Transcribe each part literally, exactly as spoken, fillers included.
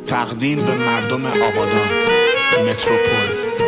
تقدیم به مردم آبادان متروپول.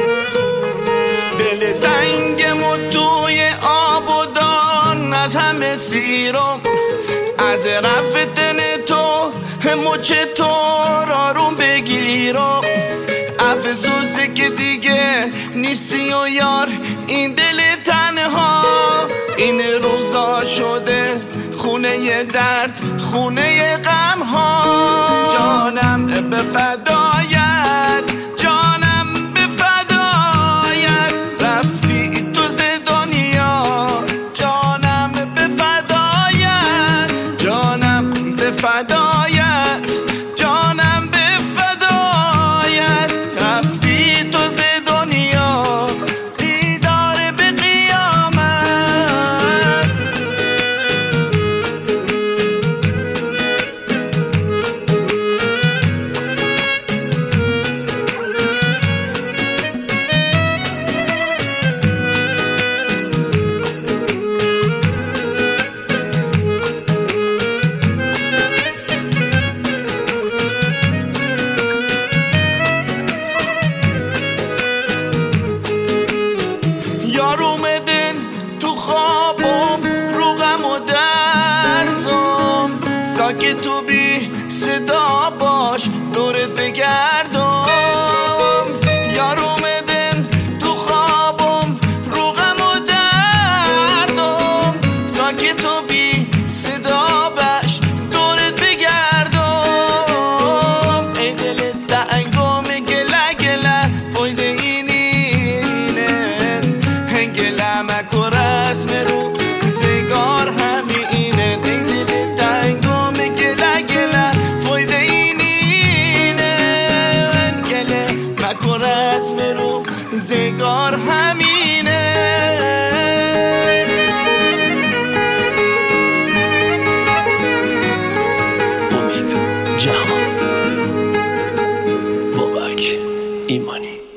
دل تنگم و توی آبادان از همه سیرم، از رفتن تو مچ تو آروم بگیرم. افسوسه که دیگه نیستی و یار این دل تنها، این روزا شده خونه درد، خونه غم ها. جانم به فدایت، جانم به فدایت، رفتی تو ز دنیا. جانم به فدایت، جانم به فدایت، جانم به فدایت، رفتی تو ز دنیا. دیدار به قیامت. یار اومدن تو خوابم رو غم و دردم، ساکت تو بی صدا باش دورت بگردم. یار اومدن تو خوابم رو غم و دردم، ساکت تو بی صدا باش دورت بگردم. ای دل تنگم گله گله فایده مکو رسم رو زگار همینه. ای دل تنگم گله گله فایده اینینه، گله مکو رسم رو زگار همینه. امید جهان، بابک ایمانی.